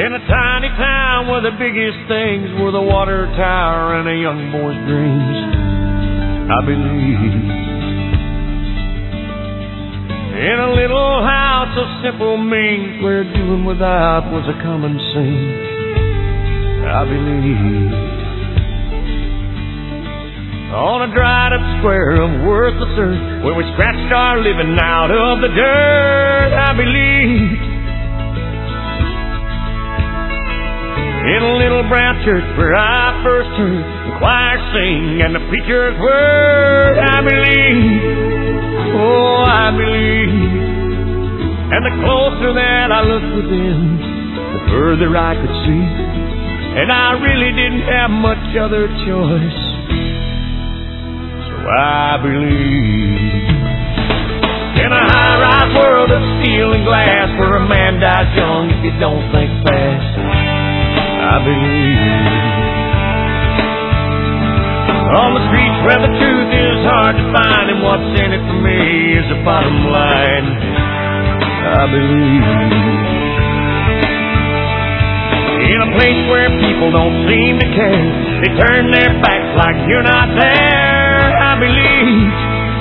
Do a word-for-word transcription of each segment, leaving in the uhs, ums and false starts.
In a tiny town where the biggest things were the water tower and a young boy's dreams, I believe. In a little house of simple means where doing without was a common scene, I believe. On a dried up square of worthless earth where we scratched our living out of the dirt, I believe. In a little brown church where I first heard the choir sing and the preacher's word, I believe, oh, I believe. And the closer that I looked within, the further I could see. And I really didn't have much other choice, so I believe. In a high-rise world of steel and glass where a man dies young if you don't think fast, I believe. On the streets where the truth is hard to find and what's in it for me is the bottom line, I believe. In a place where people don't seem to care, they turn their backs like you're not there, I believe.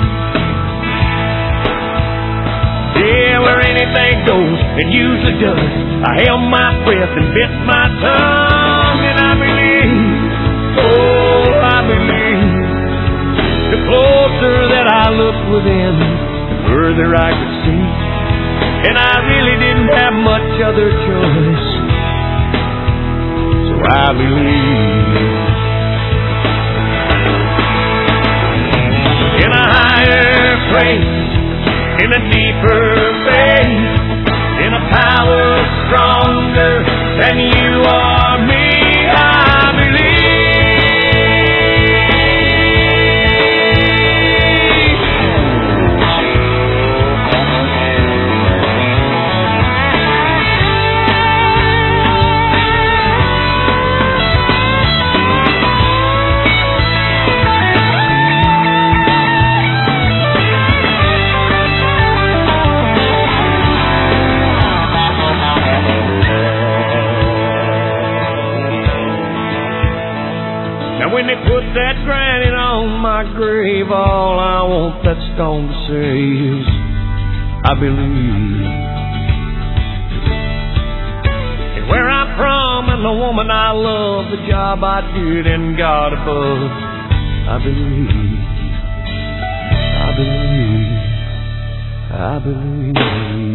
Yeah, where anything goes, it usually does. I held my breath and bit my tongue, and I believe, oh, I believe. The closer that I looked within, the further I could see. And I really didn't have much other choice, so I believe. In a higher place, in a deeper faith, in a power stronger than you or me, I believe. When they put that granite on my grave, all I want that stone to say is, I believe. And where I'm from and the woman I love, the job I did and God above, I believe, I believe, I believe.